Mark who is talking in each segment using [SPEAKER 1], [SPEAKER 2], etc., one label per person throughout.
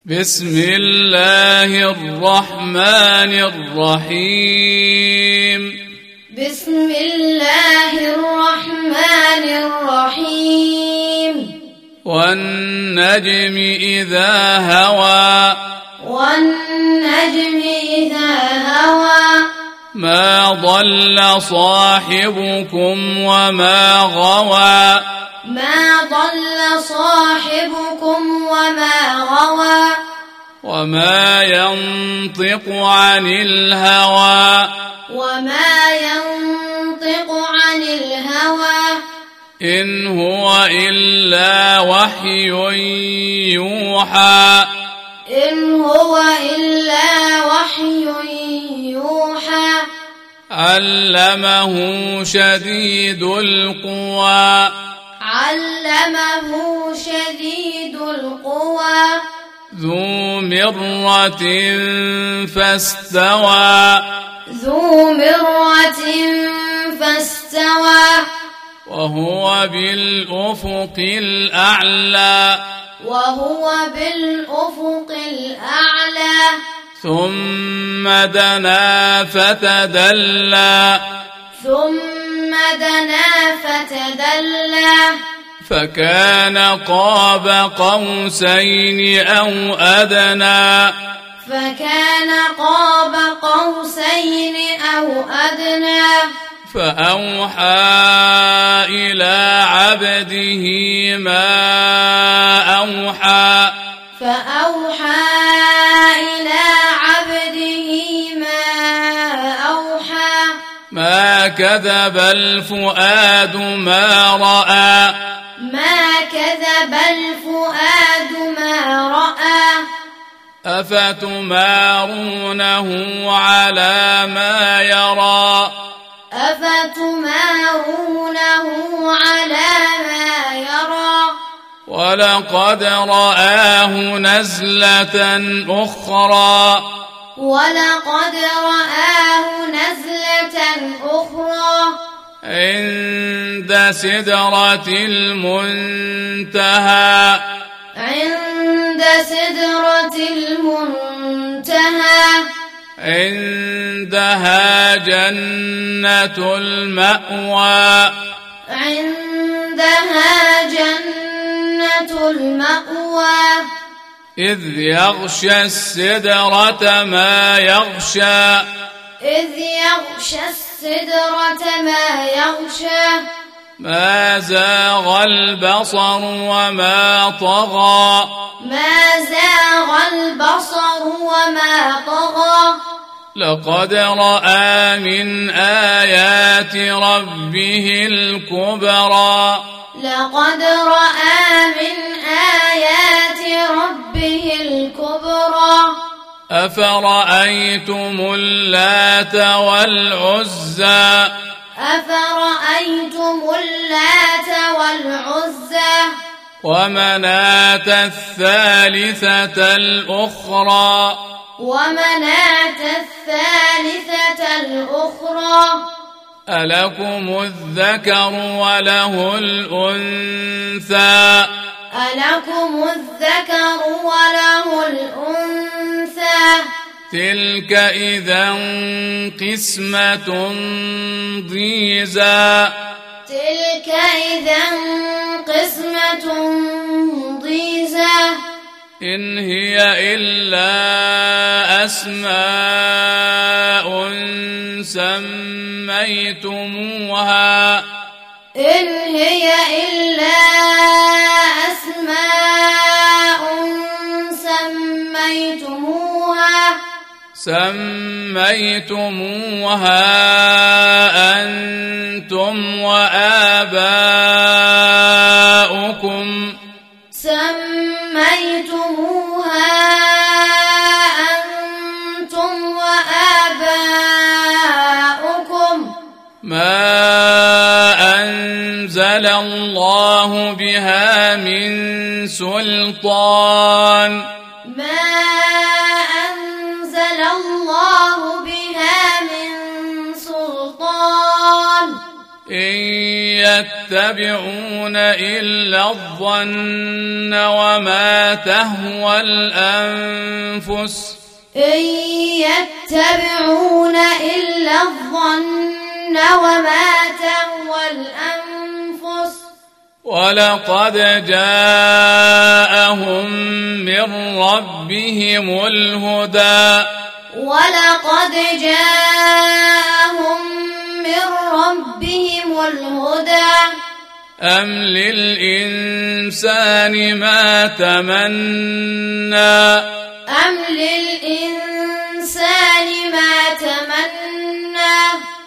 [SPEAKER 1] بسم الله الرحمن الرحيم.
[SPEAKER 2] بسم الله الرحمن الرحيم.
[SPEAKER 1] والنجم إذا هوى.
[SPEAKER 2] والنجم إذا هوى.
[SPEAKER 1] ما ضل صاحبكم وما غوى.
[SPEAKER 2] ما ضل صاحبكم وما غوى.
[SPEAKER 1] وما ينطق عن الهوى.
[SPEAKER 2] وما ينطق عن الهوى.
[SPEAKER 1] إن هو إلا وحي يوحى.
[SPEAKER 2] إن هو إلا وحي يوحى.
[SPEAKER 1] علمه شديد القوى.
[SPEAKER 2] علمه شديد القوى.
[SPEAKER 1] ذو مرة فاستوى.
[SPEAKER 2] ذو مرة فاستوى.
[SPEAKER 1] وهو بالأفق الأعلى.
[SPEAKER 2] وهو بالأفق الأعلى.
[SPEAKER 1] ثم دنا فتدلى.
[SPEAKER 2] ثم دنا فتدلى.
[SPEAKER 1] فكان قاب قوسين أو أدنى.
[SPEAKER 2] فكان قاب قوسين أو أدنى.
[SPEAKER 1] فأوحى إلى عبده ما أوحى.
[SPEAKER 2] فأوحى إلى عبده ما أوحى.
[SPEAKER 1] ما كذب الفؤاد ما رأى.
[SPEAKER 2] ما كذب الفؤاد ما رأى.
[SPEAKER 1] أفتمارونه على ما يرى.
[SPEAKER 2] أفتمارونه على ما يرى.
[SPEAKER 1] ولقد رآه نزلة أخرى.
[SPEAKER 2] ولقد رآه نزلة أخرى.
[SPEAKER 1] عند سدرة المنتهى.
[SPEAKER 2] عند سدرة المنتهى.
[SPEAKER 1] عندها جنة المأوى.
[SPEAKER 2] عندها جنة المأوى.
[SPEAKER 1] إذ يغشى السدرة ما يغشى.
[SPEAKER 2] إذ يغشى السدرة ما يغشى.
[SPEAKER 1] ما زاغ البصر وما طغى.
[SPEAKER 2] ما زاغ البصر وما طغى.
[SPEAKER 1] لقد رأى من آيات ربه الكبرى.
[SPEAKER 2] لقد رأى من آيات ربه الكبرى.
[SPEAKER 1] أفرأيتم اللات والعزى.
[SPEAKER 2] أفرأيتم اللات والعزى.
[SPEAKER 1] ومناة الثالثة الأخرى.
[SPEAKER 2] ومناة الثالثة الأخرى.
[SPEAKER 1] ألكم الذكر وله الأنثى.
[SPEAKER 2] ألكم الذكر وله الأنثى.
[SPEAKER 1] تلك إذا قسمة ضيزى.
[SPEAKER 2] تلك إذا قسمة ضيزى.
[SPEAKER 1] إن هي إلا أسماء سميتموها.
[SPEAKER 2] إن هي إلا أسماء
[SPEAKER 1] سميتموها أنتم وآباؤكم.
[SPEAKER 2] سميتموها أنتم وآباؤكم.
[SPEAKER 1] ما أنزل الله بها من سلطان.
[SPEAKER 2] ما أنزل الله بها من سلطان.
[SPEAKER 1] إن يتبعون إلا الظن وما تهوى الأنفس
[SPEAKER 2] إن يتبعون إلا الظن وما تهوى الأنفس
[SPEAKER 1] ولقد جاءهم من ربهم الهدى
[SPEAKER 2] ولقد جاءهم من ربهم الهدى
[SPEAKER 1] أم للإنسان ما تمنى
[SPEAKER 2] أم للإنسان ما تمنى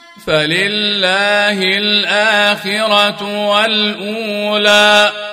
[SPEAKER 1] فلله الآخرة والأولى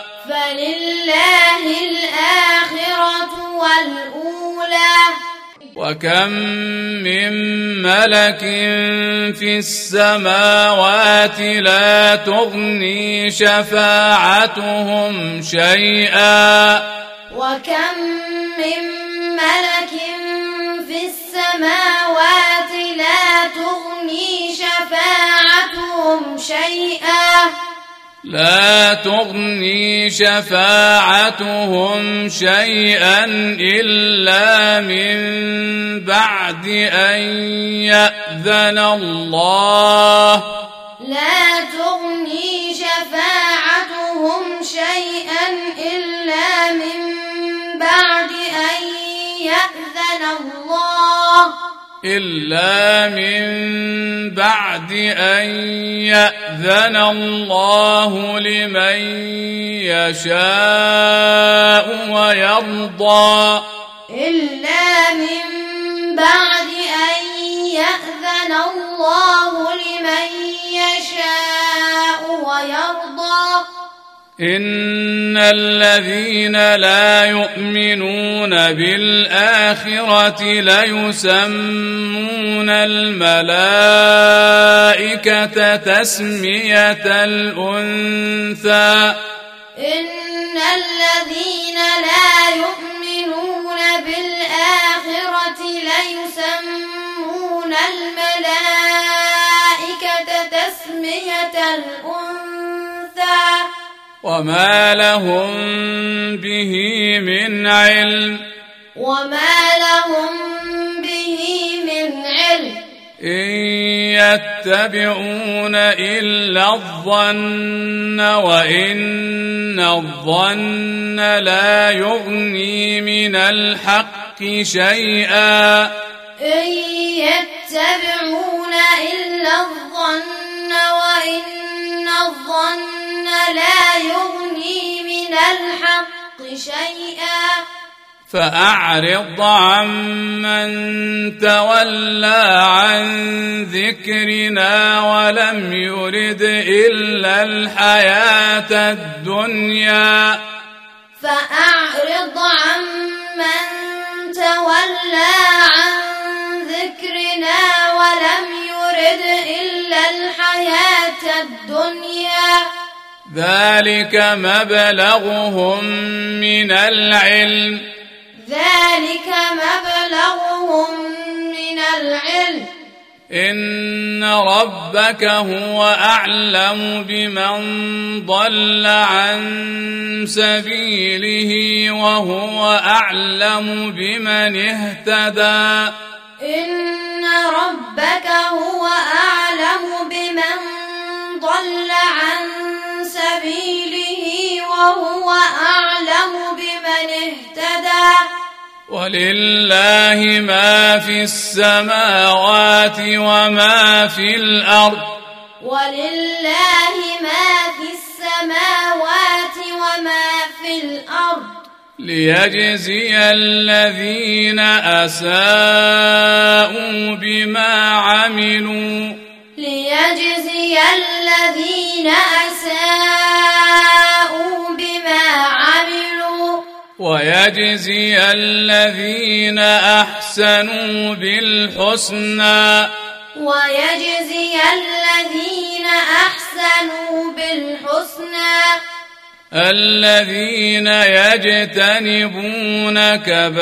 [SPEAKER 2] فلله الآخرة والأولى
[SPEAKER 1] وكم من ملك في السماوات لا تغني شفاعتهم شيئا
[SPEAKER 2] وكم من ملك في السماوات لا تغني شفاعتهم شيئا
[SPEAKER 1] لا تغني شفاعتهم شيئا إلا من بعد أن يأذن الله
[SPEAKER 2] لا تغني شفاعتهم شيئا إلا من بعد أن يأذن الله
[SPEAKER 1] إلا من بعد أن يأذن الله لمن يشاء ويرضى
[SPEAKER 2] إلا من بعد أن يأذن الله لمن يشاء ويرضى
[SPEAKER 1] إن الذين لا يؤمنون بالآخرة ليسمون الملائكة تسمية الأنثى
[SPEAKER 2] إن الذين لا يؤمنون بالآخرة ليسمون الملائكة تسمية الأنثى
[SPEAKER 1] وما لهم به من علم
[SPEAKER 2] وما لهم به من علم
[SPEAKER 1] إن يتبعون إلا الظن وإن الظن لا يغني من الحق شيئا
[SPEAKER 2] إن يتبعون إلا الظن وإن الظن لا يغني من الحق شيئا
[SPEAKER 1] فأعرض عمن تولى عن ذكرنا ولم يرد إلا الحياة الدنيا
[SPEAKER 2] فأعرض عمن تولى عن ذكرنا ولم يرد إلا الحياة الدنيا
[SPEAKER 1] ذلك مبلغهم من العلم إن ربك هو أعلم بمن ضل عن سبيله وهو أعلم بمن اهتدى
[SPEAKER 2] إن ربك هو أعلم بمن ضل عن سبيله وهو أعلم بمن اهتدى
[SPEAKER 1] ولله ما في السماوات وما في الأرض
[SPEAKER 2] ولله ما في السماوات وما في الأرض
[SPEAKER 1] ليجزي الذين أساءوا بما عملوا
[SPEAKER 2] ليجزي الذين أساءوا بما عملوا
[SPEAKER 1] ويجزي الذين أحسنوا بالحسنى
[SPEAKER 2] ويجزي الذين أحسنوا بالحسنى
[SPEAKER 1] الذين يجتنبون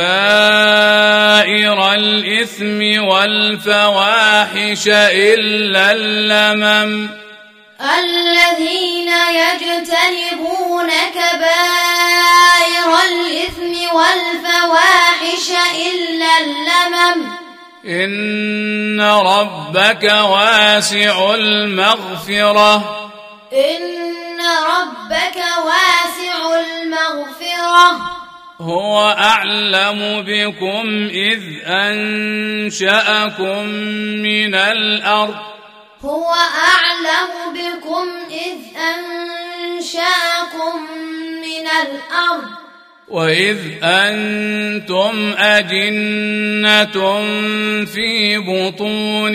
[SPEAKER 1] كبائر الإثم والفواحش إلا اللمم
[SPEAKER 2] الذين يجتنبون كبائر الإثم والفواحش إلا اللمم
[SPEAKER 1] إن ربك واسع المغفرة
[SPEAKER 2] إن ربك واسع المغفرة
[SPEAKER 1] هو أعلم بكم إذ أنشأكم من الأرض
[SPEAKER 2] هو أعلم بكم إذ أنشأكم من الأرض
[SPEAKER 1] وإذ أنتم أجنة في بطون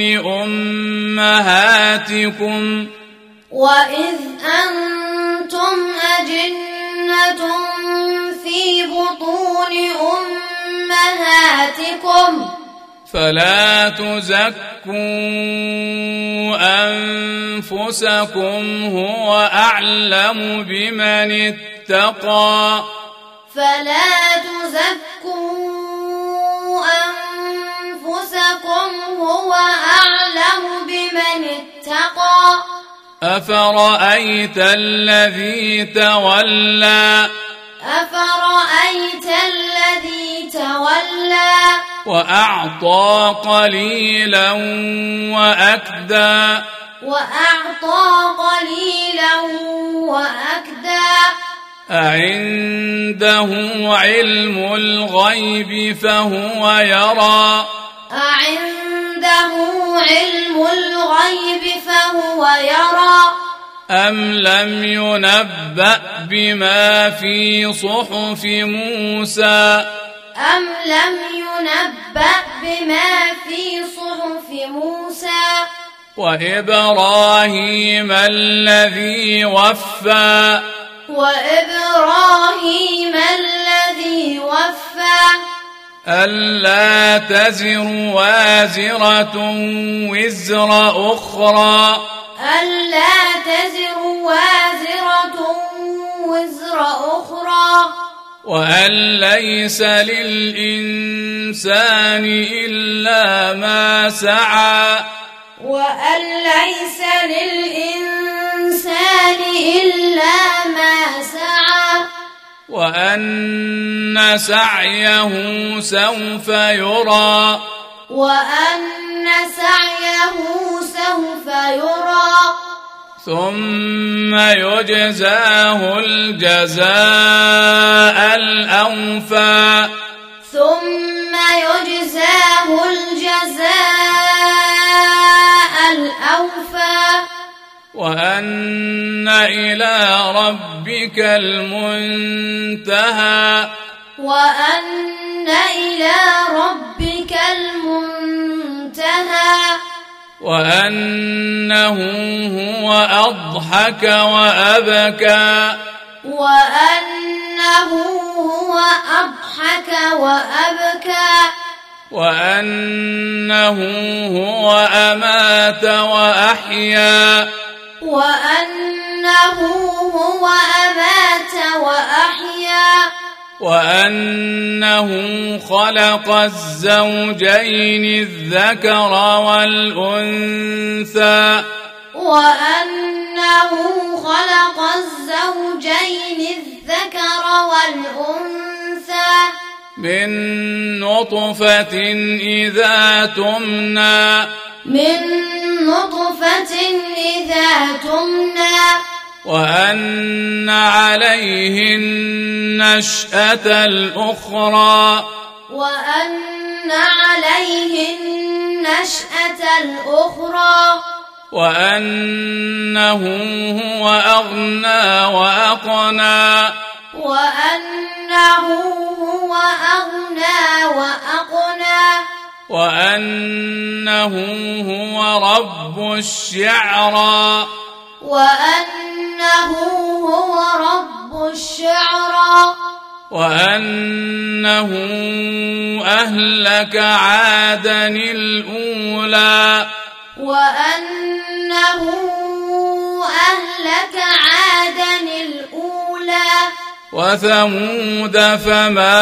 [SPEAKER 1] أمهاتكم
[SPEAKER 2] وإذ أنتم أجنة في بطون أمهاتكم
[SPEAKER 1] فلا تزكوا أنفسكم هو أعلم بمن اتقى
[SPEAKER 2] فلا تزكوا أنفسكم هو أعلم بمن اتقى
[SPEAKER 1] أفرأيت الذي تولى
[SPEAKER 2] أفرأيت الذي تولى
[SPEAKER 1] وأعطى قليلا وأكدى
[SPEAKER 2] وأعطى قليلا وأكدى
[SPEAKER 1] أعنده علم الغيب فهو يرى
[SPEAKER 2] أعنده علم الغيب فهو يرى
[SPEAKER 1] أم لم ينبأ بما في صحف موسى
[SPEAKER 2] أم لم ينبأ بما في صحف موسى
[SPEAKER 1] وإبراهيم الذي وفى
[SPEAKER 2] وإبراهيم الذي وفى
[SPEAKER 1] ألا تزر وازرة وزر أخرى
[SPEAKER 2] ألا تزر وازرة وزر أخرى
[SPEAKER 1] وأن ليس للإنسان إلا ما سعى
[SPEAKER 2] وأن ليس للإنسان إلا ما سعى
[SPEAKER 1] وأن سعيه سوف يرى
[SPEAKER 2] وأن سعيه سوف يرى
[SPEAKER 1] ثم يجزاه الجزاء الأوفى
[SPEAKER 2] ثم يجزاه الجزاء الأوفى
[SPEAKER 1] وأن إلى ربك المنتهى
[SPEAKER 2] وأن إلى ربك المنتهى
[SPEAKER 1] وأنه هو أضحك وأبكى
[SPEAKER 2] وأنه هو أضحك وأبكى
[SPEAKER 1] وأنه هو أمات وأحيا
[SPEAKER 2] وأنه هو أمات وأحيا
[SPEAKER 1] وأنه خلق الزوجين الذكر والأنثى
[SPEAKER 2] وأنه خلق الزوجين الذكر والأنثى
[SPEAKER 1] من نطفة إذا تمنى
[SPEAKER 2] من نطفة إذا تمنى
[SPEAKER 1] وأن عليه النشأة الأخرى
[SPEAKER 2] وأن عليه النشأة الأخرى
[SPEAKER 1] وأنه هو أغنى وأقنى
[SPEAKER 2] وأنه هو أغنى وأقنى
[SPEAKER 1] وأنه هو رب الشعرى
[SPEAKER 2] وأنه هو رب الشعرى
[SPEAKER 1] وأنه أهلك عادا الأولى
[SPEAKER 2] وأنه أهلك عادا الأولى
[SPEAKER 1] وثمود فما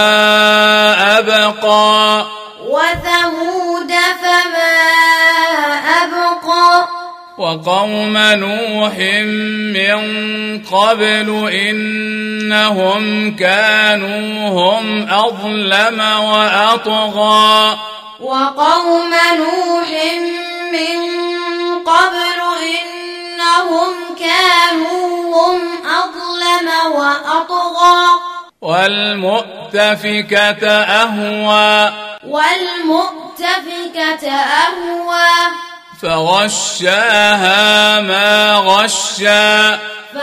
[SPEAKER 1] أبقى
[SPEAKER 2] وثمود فما أبقى
[SPEAKER 1] وقوم نوح من قبل إنهم كانوا هم أظلم وأطغى
[SPEAKER 2] وقوم نوح من قبل إنهم كانوا هم أظلم وأطغى
[SPEAKER 1] والمؤتفكة أهوى فغشاها ما غشى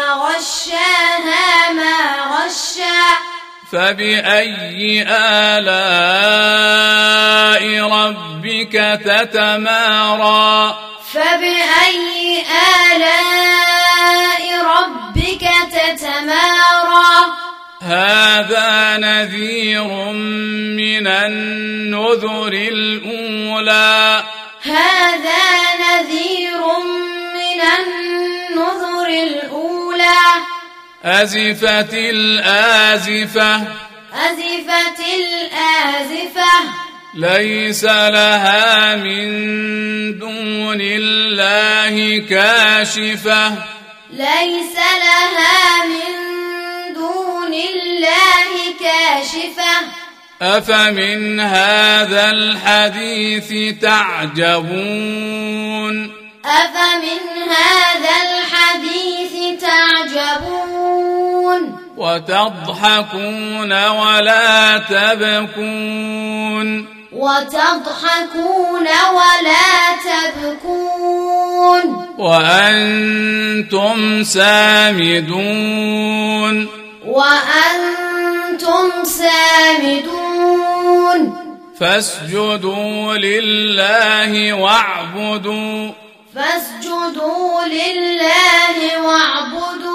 [SPEAKER 1] فبأي آلاء ربك تتمارى هذا نذير من النذر الأولى أزفت الآزفة ليس لها من دون الله كاشفة أفمن هذا الحديث تعجبون وتضحكون ولا تبكون وأنتم سامدون فاسجدوا لله واعبدوا